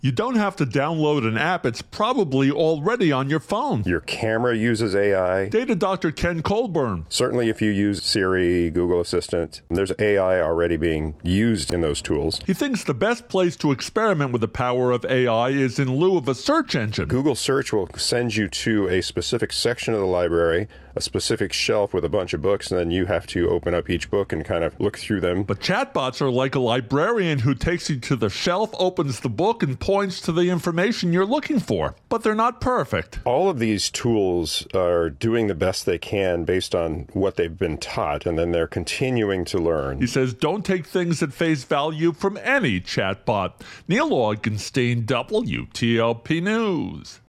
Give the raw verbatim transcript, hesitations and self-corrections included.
You don't have to download an app. It's probably already on your phone. Your camera uses A I. Data doctor Ken Colburn. Certainly if you use Siri, Google Assistant, there's A I already being used in those tools. He thinks the best place to experiment with the power of A I is in lieu of a search engine. Google Search will send you to a specific section of the library, a specific shelf with a bunch of books, and then you have to open up each book and kind of look through them. But chatbots are like a librarian who takes you to the shelf, opens the book, and points to the information you're looking for. But they're not perfect. All of these tools are doing the best they can based on what they've been taught, and then they're continuing to learn. He says don't take things at face value from any chatbot. Neil Augenstein, W T O P News.